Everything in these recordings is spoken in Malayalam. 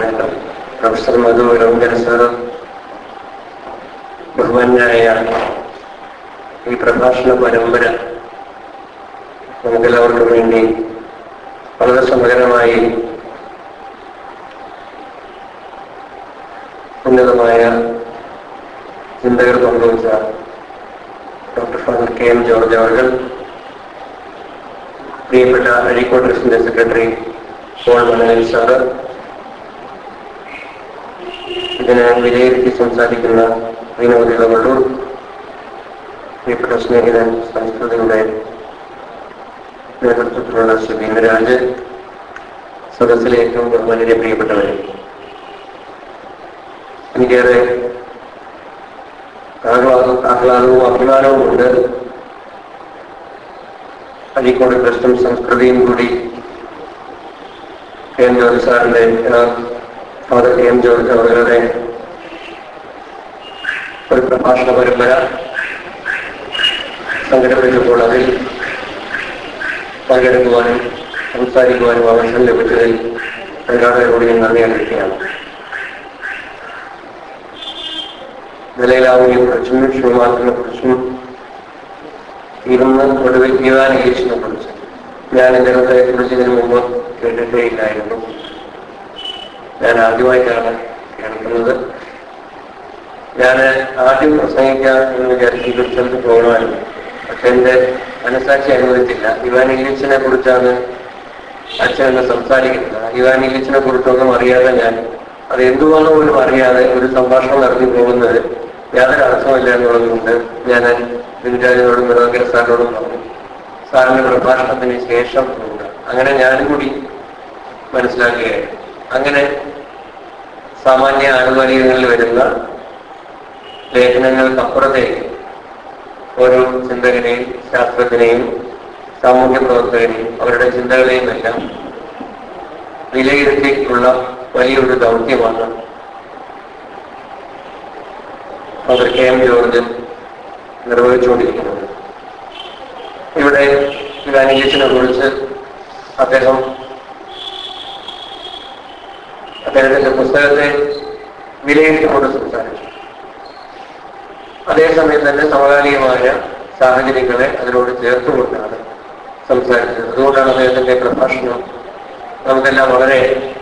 പ്രൊഫസർ മധു രംഗൻ സാർ, ബഹുമാന്യനായ ഈ പ്രഭാഷണ പരമ്പര നമുക്കെല്ലാവർക്കും വേണ്ടി വളരെ സമഗ്രമായി ഉന്നതമായ ചിന്തകൾ പങ്കുവച്ച doctor father K M George അവർ, പ്രിയപ്പെട്ട അഴീക്കോട് ട്രസ്റ്റിന്റെ സെക്രട്ടറി പോൾ മനേൽ സാറ്, ഇതിനെ വിലയിരുത്തി സംസാരിക്കുന്ന വിനോദിത വള്ളൂർ, പ്രിയപ്പെട്ട സ്നേഹിതൻ സംസ്കൃതിയുടെ നേതൃത്വത്തിലുള്ള ശ്രീ ഭീമരാജ്, സദസ്സിലെ ഏറ്റവും ബഹുമാന്യരെ പ്രിയപ്പെട്ടവരെ, എനിക്കേറെ ആഹ്ലാദവും അഭിമാനവും ഉണ്ട്. അഴീക്കോട് ട്രസ്റ്റും സംസ്കൃതിയും കൂടി കെ എം ജോർജ് സാറിന്റെ ഫാദർ കെ എം ജോർജ് അവരുടെ ഒരു പ്രഭാഷണ പരമ്പര സംഘടിപ്പിച്ചപ്പോൾ അതിൽ പങ്കെടുക്കുവാനും സംസാരിക്കുവാനും അവസരം ലഭിച്ചതിൽ എല്ലാവരോടും ഞാൻ നന്ദി അറിയിക്കുകയാണ്. ദലൈലാമയെ കുറിച്ചും ഷൂമാർക്കിനെ കുറിച്ചും ഇരുന്ന് ഒടുവിൽ ഇവാൻഗേലിസിനെ കുറിച്ച് ഞാൻ ഇദ്ദേഹത്തെ കുറിച്ചതിന് മുമ്പ് കേട്ടിട്ടേ ഇല്ലായിരുന്നു. ഞാൻ ആദ്യമായിട്ടാണ് കേൾക്കുന്നത്. ഞാൻ ആദ്യം പ്രസംഗിക്കാം എന്ന് വിചാരിച്ച് സ്ഥലത്ത് പോകണമായിരുന്നു. പക്ഷെ എൻ്റെ മനസ്സാക്ഷി അനുവദിച്ചില്ല. ഇവാൻഗേലിസിനെ കുറിച്ചാണ് അച്ഛൻ എന്നെ സംസാരിക്കുന്നത്. ഇവാൻഗേലിസിനെ കുറിച്ചൊന്നും അറിയാതെ ഞാൻ അത് എന്തുകൊണ്ടോ പോലും അറിയാതെ ഒരു സംഭാഷണം നടത്തി പോകുന്നത് യാതൊരു അർത്ഥമില്ല എന്നുള്ളതുകൊണ്ട് ഞാൻ ബിന്ദുരാജിനോടും മനോഹര സാറിനോടും പറഞ്ഞു, സാറിന്റെ പ്രഭാഷണത്തിന് ശേഷം അങ്ങനെ ഞാനും കൂടി മനസ്സിലാക്കുകയായിരുന്നു. അങ്ങനെ സാമാന്യ ആനുകാലികങ്ങളിൽ വരുന്ന ലേഖനങ്ങൾക്കപ്പുറത്തേക്ക് ഓരോ ചിന്തകനെയും ശാസ്ത്രജ്ഞനെയും സാമൂഹ്യ പ്രവർത്തകനെയും അവരുടെ ചിന്തകളെയും എല്ലാം വിലയിരുത്തിയിട്ടുള്ള വലിയൊരു ദൗത്യമാണ് ഫാദർ കെ എം ജോർജ് നിർവഹിച്ചുകൊണ്ടിരിക്കുന്നത്. ഇവിടെ ഇവാൻഗേലിസിനെ കുറിച്ച് അദ്ദേഹത്തിന്റെ പുസ്തകത്തെ വിലയിരുത്തിക്കൊണ്ട് സംസാരിച്ചു. അതേസമയം തന്നെ സമകാലികമായ സാഹചര്യങ്ങളെ അതിനോട് ചേർത്തുകൊണ്ടാണ് സംസാരിച്ചത്. അതുകൊണ്ടാണ് അദ്ദേഹത്തിന്റെ പ്രഭാഷണം നമുക്കെല്ലാം വളരെ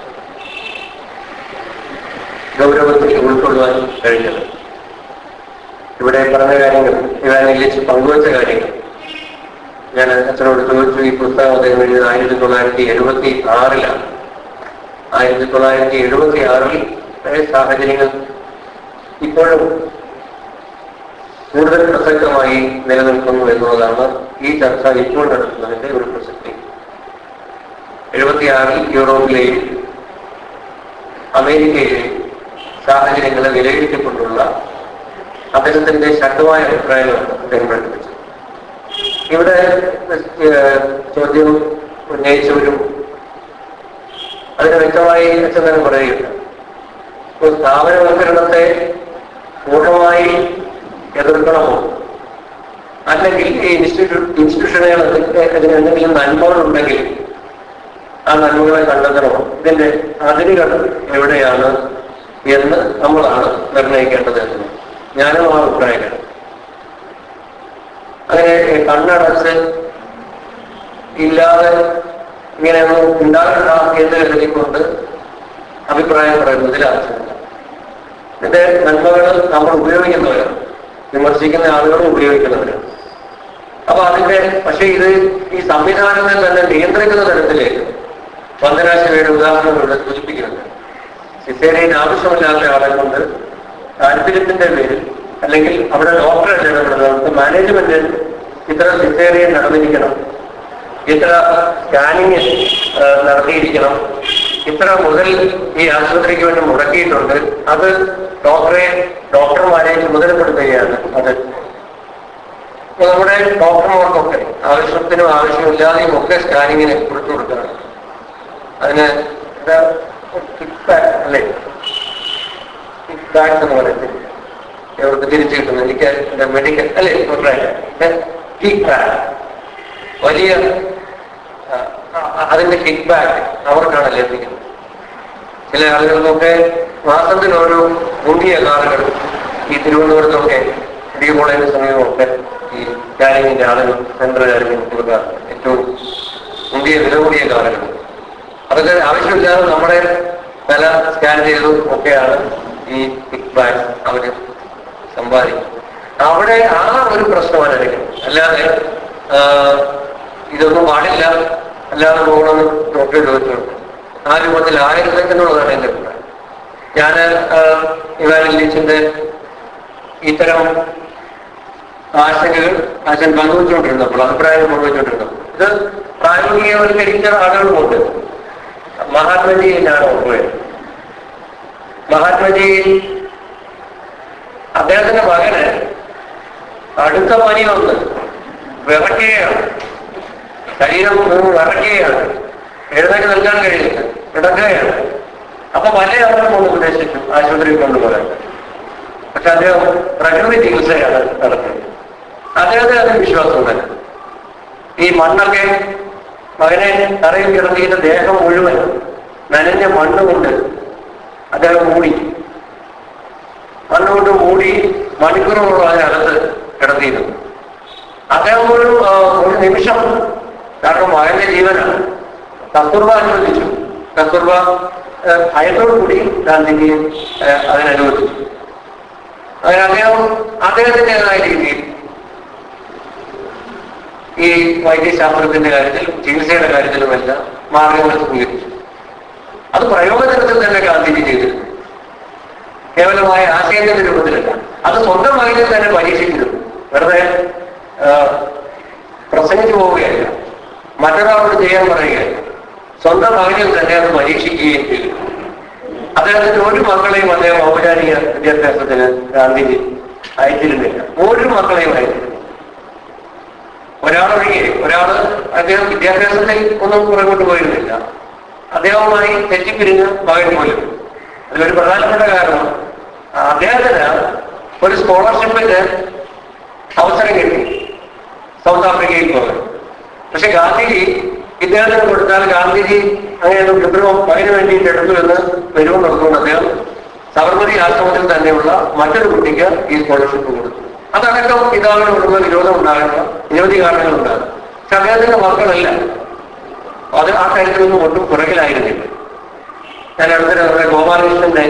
ഗൗരവത്തിൽ ഉൾക്കൊള്ളുവാൻ കഴിഞ്ഞത്. ഇവിടെ പറഞ്ഞ കാര്യങ്ങൾ, ഇവാൻഗേലിസ് പങ്കുവച്ച കാര്യങ്ങൾ ഞാൻ അച്ഛനോട് ചോദിച്ചു. ഈ പുസ്തകം അദ്ദേഹം എഴുതിയത് 1976 1976 സാഹചര്യങ്ങൾ ഇപ്പോഴും കൂടുതൽ പ്രസക്തമായി നിലനിൽക്കുന്നു എന്നുള്ളതാണ് ഈ ചർച്ച ഇപ്പോൾ നടത്തുന്നതിന്റെ ഒരു പ്രസക്തി. 76 യൂറോപ്പിലെയും അമേരിക്കയിലെയും സാഹചര്യങ്ങളെ വിലയിരുത്തിക്കൊണ്ടുള്ള അദ്ദേഹത്തിന്റെ ശക്തമായ അഭിപ്രായങ്ങളാണ് അദ്ദേഹം പ്രകടിപ്പിച്ചത്. ഇവിടെ ചോദ്യം ഉന്നയിച്ചവരും അതിന് വ്യക്തമായി അച്ഛൻ തന്നെ പറയുകയുണ്ട്. ഇപ്പോൾ സ്ഥാപനവൽക്കരണത്തെ പൂർണ്ണമായി എതിർക്കണമോ, അല്ലെങ്കിൽ ഈ ഇൻസ്റ്റിറ്റ്യൂഷനുകൾ അതിന് എന്തെങ്കിലും നന്മകളുണ്ടെങ്കിൽ ആ നന്മകളെ കണ്ടെത്തണമോ, ഇതിന്റെ അതിരുകൾ എവിടെയാണ് എന്ന് നമ്മളാണ് നിർണ്ണയിക്കേണ്ടത് എന്ന് ഞാനും ആ അഭിപ്രായമാണ്. അങ്ങനെ കണ്ണടച്ച് ഇല്ലാതെ ഇങ്ങനെയൊന്നും ഉണ്ടാകണ്ട എന്ന് കരുതിക്കൊണ്ട് അഭിപ്രായം പറയുന്നതിൽ ആവശ്യമില്ല. ഇതിന്റെ നന്മകൾ നമ്മൾ ഉപയോഗിക്കുന്നവരാണ്, വിമർശിക്കുന്ന ആളുകളും ഉപയോഗിക്കുന്നവരാണ്. അപ്പൊ പക്ഷെ ഇത് ഈ സംവിധാനത്തെ തന്നെ നിയന്ത്രിക്കുന്ന തരത്തിലേക്ക് വന്ദനാശിവയുടെ ഉദാഹരണങ്ങളുടെ സൂചിപ്പിക്കുന്നുണ്ട്. സിസേറിയൻ ആവശ്യമില്ലാത്ത ആളെ കൊണ്ട് താല്പര്യത്തിന്റെ പേരിൽ, അല്ലെങ്കിൽ അവിടെ ഡോക്ടറെ ഇടപെടുന്നത് മാനേജ്മെന്റ് ഇത്ര സിസേറിയൻ നടന്നിരിക്കണം, ഇത്ര സ്കാനിങ് നടത്തിയിരിക്കണം, ഇത്ര മുതൽ ഈ ആശുപത്രിക്ക് വേണ്ടി മുടക്കിയിട്ടുണ്ട്, അത് ഡോക്ടർമാരെ ചുമതലപ്പെടുത്തുകയാണ്. അത് നമ്മുടെ ഡോക്ടർമാർക്കൊക്കെ ആവശ്യത്തിനും ആവശ്യമില്ലാതെയും ഒക്കെ സ്കാനിങ്ങിന് കൊടുത്തു കൊടുക്കണം. അതിന് കിക്ക് ബാക്ക് അല്ലേ, കിക്ക് ബാക്ക് എന്ന് പറയുന്നത് അവർക്ക് തിരിച്ചു കിട്ടുന്നു. എനിക്ക് എന്റെ മെഡിക്കൽ അല്ലേ കിക്ക് ബാക്ക് വലിയ അതിന്റെ കിക്ക് ബാക്ക് അവർക്കാണ് ലഭിക്കുന്നത്. ചില ആളുകൾക്കൊക്കെ മാസത്തിൽ ഓരോ മുന്തിയ കാറുകൾ ഈ തിരുവനന്തപുരത്തൊക്കെ മെഡിക്കൽ കോളേജിന് സമീപമൊക്കെ ഈ സ്കാനിങ്ങിന്റെ ആളുകൾ സെൻട്രൽ കാര്യം കൊടുക്കുക ഏറ്റവും മുന്തിയ വില കൂടിയ കാറുകൾ. അതൊക്കെ ആവശ്യമില്ലാതെ നമ്മുടെ തല സ്കാൻ ചെയ്തും ഒക്കെയാണ് ഈ ബിഗ് ബാങ്ക്സ് അവർ സമ്പാദിക്കുന്നത്. അവിടെ ആ ഒരു പ്രശ്നമാണ് എനിക്ക്. അല്ലാതെ ഇതൊന്നും പാടില്ല അല്ലാതെ പോകണമെന്ന് ഡോക്ടറെ ചോദിച്ചിട്ടുണ്ട്. ആ രൂപത്തിൽ ആയിരുന്നെന്നുള്ളതാണ് എൻ്റെ അഭിപ്രായം. ഞാൻ ഇവാൻ ലീച്ചിന്റെ ഇത്തരം ആശങ്കകൾ അച്ഛൻ പങ്കുവച്ചുകൊണ്ടിരുന്നപ്പോൾ, അഭിപ്രായങ്ങൾ പങ്കുവച്ചുകൊണ്ടിരുന്നപ്പോൾ ഇത് പ്രായോഗികവൽക്കരിച്ച ആളുകളുമുണ്ട്. മഹാത്മജിയിലാണ് പോയത്. മഹാത്മജി അദ്ദേഹത്തിന്റെ മകന് അടുത്ത പനി വന്ന് വിറയ്ക്കുകയാണ്, ശരീരം വിറയ്ക്കുകയാണ്, എഴുന്നേറ്റ് നിൽക്കാൻ കഴിയില്ല, കിടക്കുകയാണ്. അപ്പൊ പല ആളുകളും ഒന്ന് ഉപദേശിച്ചു ആശുപത്രിയിൽ കൊണ്ടുപോകാൻ. പക്ഷെ അദ്ദേഹം പ്രകൃതി ചികിത്സയാണ് നടത്തുന്നത്. അദ്ദേഹത്തിന് അതിന് വിശ്വാസമുണ്ട്. ഈ മണ്ണൊക്കെ മകനെ തറയിൽ കിടത്തിയിട്ട് ദേഹം മുഴുവൻ നനഞ്ഞ മണ്ണുകൊണ്ട് അദ്ദേഹം മൂടി, മണ്ണുകൊണ്ട് മൂടി മണിക്കൂറുകളോളം അതിനകത്ത് കിടത്തിയിരുന്നു. അദ്ദേഹം ഒരു നിമിഷം, കാരണം മകന്റെ ജീവനാണ്, കസ്തൂർബ അനുവദിച്ചു. കസ്തൂർബ ഭയത്തോടു കൂടി ഗാന്ധിജി അതിനനുവദിച്ചു. അങ്ങനെ അദ്ദേഹത്തിൻ്റെതായ രീതിയിൽ ഈ വൈദ്യശാസ്ത്രത്തിന്റെ കാര്യത്തിലും ചികിത്സയുടെ കാര്യത്തിലുമെല്ലാം മാർഗങ്ങൾ സ്വീകരിച്ചു. അത് പ്രയോജനത്തിൽ തന്നെ ഗാന്ധിജി ചെയ്തിരുന്നു, കേവലമായ ആശയത്തിന്റെ രൂപത്തിലല്ല. അത് സ്വന്തം മകനിൽ തന്നെ പരീക്ഷിച്ചിരുന്നു. വെറുതെ പ്രസംഗിച്ചു പോവുകയല്ല, മറ്റൊരാളോട് ചെയ്യാൻ പറയുകയല്ല, സ്വന്തം മകനിൽ തന്നെ അത് പരീക്ഷിക്കുകയും ചെയ്തു. അദ്ദേഹത്തിന് ഒരു മക്കളെയും അദ്ദേഹം ഔപചാരിക വിദ്യാഭ്യാസത്തിന് ഗാന്ധിജി അയച്ചിരുന്നില്ല. ഒരു മക്കളെയും അയച്ചിരുന്നില്ല. ഒരാള് അദ്ദേഹം വിദ്യാഭ്യാസത്തിൽ ഒന്നും പുറകോട്ട് പോയിരുന്നില്ല. അദ്ദേഹവുമായി തെറ്റിപ്പിരിഞ്ഞ മകൻ പോലും. അതിലൊരു പ്രധാനപ്പെട്ട കാരണം അദ്ദേഹത്തിന് ഒരു സ്കോളർഷിപ്പിന്റെ അവസരം കിട്ടി സൗത്ത് ആഫ്രിക്കയിൽ പോകാൻ. പക്ഷെ ഗാന്ധിജി ഇദ്ദേഹത്തിന് കൊടുത്താൽ ഗാന്ധിജി അങ്ങനെയൊന്നും വിപ്ലവം മകന് വേണ്ടിയിട്ട് എടുത്തു എന്ന് വരുമെന്ന് നടത്തുകൊണ്ട് അദ്ദേഹം സബർമതി ആശ്രമത്തിൽ തന്നെയുള്ള മറ്റൊരു കുട്ടിക്ക് ഈ സ്കോളർഷിപ്പ് കൊടുത്തു. അതടക്കം പിതാവിനോടുള്ള വിരോധം ഉണ്ടാകുന്ന നിരവധി കാരണങ്ങളുണ്ടാകും. പക്ഷെ അദ്ദേഹത്തിന്റെ മക്കളല്ല അത് ആ കാര്യത്തിലൊന്നും ഒട്ടും പുറകിലായിരുന്നില്ല. ഞാൻ അടുത്ത നമ്മുടെ ഗോപാലകൃഷ്ണന്റെ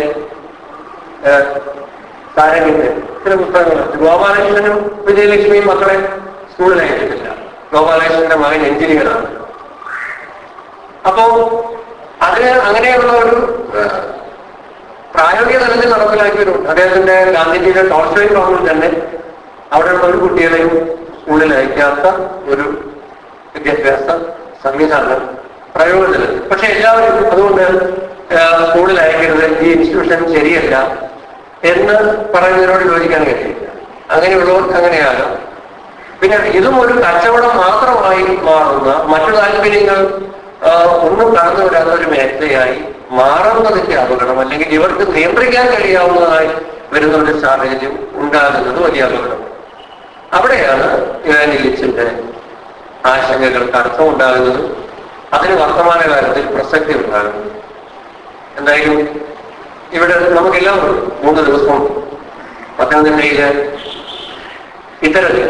താരങ്ങളുടെ ചില പുസ്തകങ്ങൾ, ഗോപാലകൃഷ്ണനും വിജയലക്ഷ്മിയും മക്കളെ സ്കൂളിൽ അയച്ചിട്ടില്ല. ഗോപാലകൃഷ്ണന്റെ മകൻ എഞ്ചിനീയറാണ്. അപ്പോ അതിന് അങ്ങനെയുള്ള ഒരു പ്രായോഗിക തലത്തിൽ നടപ്പിലാക്കിയവരുണ്ട്. അദ്ദേഹത്തിന്റെ ഗാന്ധിജിയുടെ ടോൾസ്റ്റോയ് ഭവനിൽ തന്നെ അവിടെയുള്ള ഒരു കുട്ടികളെയും സ്കൂളിൽ അയക്കാത്ത ഒരു വിദ്യാഭ്യാസ സംവിധാനം പ്രയോഗത്തിൽ. പക്ഷെ എല്ലാവരും അതുകൊണ്ട് സ്കൂളിൽ അയക്കരുത്, ഈ ഇൻസ്റ്റിറ്റ്യൂഷൻ ശരിയല്ല എന്ന് പറയുന്നതിനോട് യോജിക്കാൻ കഴിയില്ല. അങ്ങനെയുള്ളവർക്ക് അങ്ങനെയാകാം. പിന്നെ ഇതും ഒരു കച്ചവടം മാത്രമായി മാറുന്ന, മറ്റു താല്പര്യങ്ങൾ ഒന്നും കടന്നു വരാത്ത ഒരു മേഖലയായി മാറുന്നതിന്റെ അപകടം, അല്ലെങ്കിൽ ഇവർക്ക് നിയന്ത്രിക്കാൻ കഴിയാവുന്നതായി വരുന്ന ഒരു സാഹചര്യം ഉണ്ടാകുന്നത് വലിയ അപകടം. അവിടെയാണ് ഇവാൻ ഇല്ലിച്ചിന്റെ ആശങ്കകൾക്ക് അർത്ഥമുണ്ടാകുന്നതും അതിന് വർത്തമാനകാലത്തിൽ പ്രസക്തി ഉണ്ടാകുന്നത്. എന്തായാലും ഇവിടെ നമുക്കെല്ലാവരും 3 ദിവസം പത്തനംതിട്ടയിലെ ഇത്തരത്തിൽ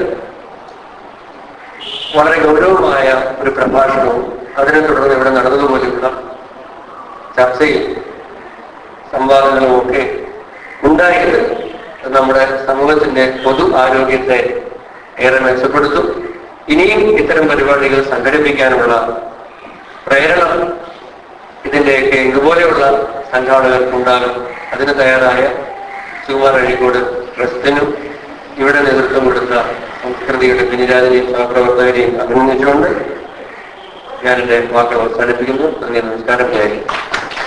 വളരെ ഗൗരവമായ ഒരു പ്രഭാഷണവും അതിനെ തുടർന്ന് ഇവിടെ നടന്നതുപോലെയുള്ള ചർച്ചയും സംവാദങ്ങളും ഒക്കെ ഉണ്ടായത് നമ്മുടെ സമൂഹത്തിന്റെ പൊതു ആരോഗ്യത്തെ ഏറെ മെച്ചപ്പെടുത്തും. ഇനിയും ഇത്തരം പരിപാടികൾ സംഘടിപ്പിക്കാനുള്ള പ്രേരണ ഇതിന്റെയൊക്കെ ഇതുപോലെയുള്ള സംഘാടകർക്കുണ്ടാകും. അതിന് തയ്യാറായ സുകുമാർ അഴീക്കോട് ട്രസ്റ്റിനും ഇവിടെ നേതൃത്വം കൊടുത്ത സംസ്കൃതിയുടെ പിന്നിരാജിനെയും സഹപ്രവർത്തകരെയും അഭിനന്ദിച്ചുകൊണ്ട് ഞാൻ എൻ്റെ വാക്കുകൾ അവസാനിപ്പിക്കുന്നു. നന്ദി, നമസ്കാരം.